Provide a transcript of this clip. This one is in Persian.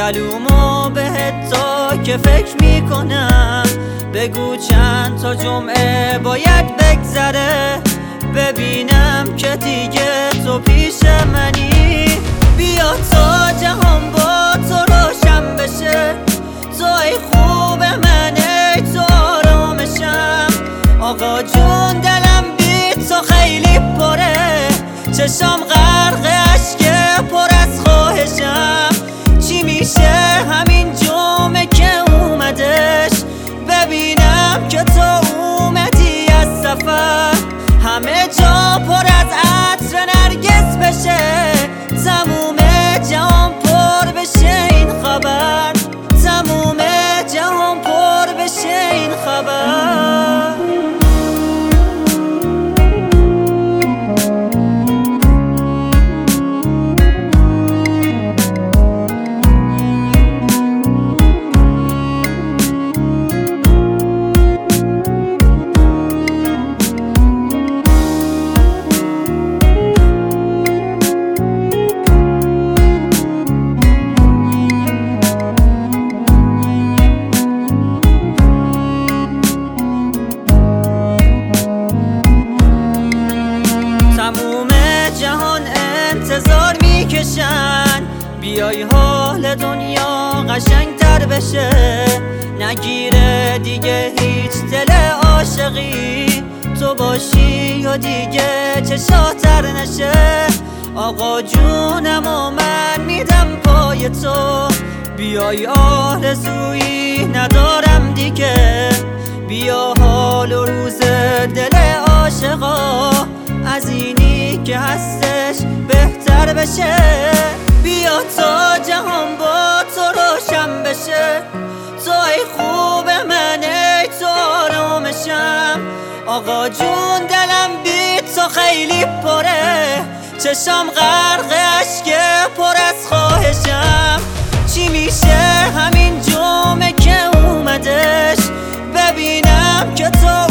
معلومه بهت تا که فکر میکنم بگو چند تا جمعه باید بگذره ببینم که دیگه تو پیش منی. بیا تا جهان با تو روشن بشه، تو ای خوب من ای تو آرامشم. آقا جون دلم بی تو خیلی پره، چشام غرق اشک پر از خواهشم. چی میشه همین جمعه که اومدش ببینم که تو اومدی از سفر، همه جا پر از عطر نرگس بشه، تموم جهان پر بشه این خبر، تموم جهان پر بشه این خبر. تموم جهان انتظار میکشن بیای حال دنیا قشنگتر بشه، نگیره دیگه هیچ دل عاشقی، تو باشی و دیگه چشاتر نشه. آقا جونم و من میدم پای تو، بیای آرزویی ندارم دیگه، بیا حال و روز دل عاشقا از اینی که هستش بهتر بشه. بیا تا جهان با تو روشن بشه، تو ای خوب من ای تو آرامشم. آقا جون دلم بی تو خیلی پره، چشام غرق اشک پر از خواهشم. چی میشه همین جمعه که اومدش ببینم که تو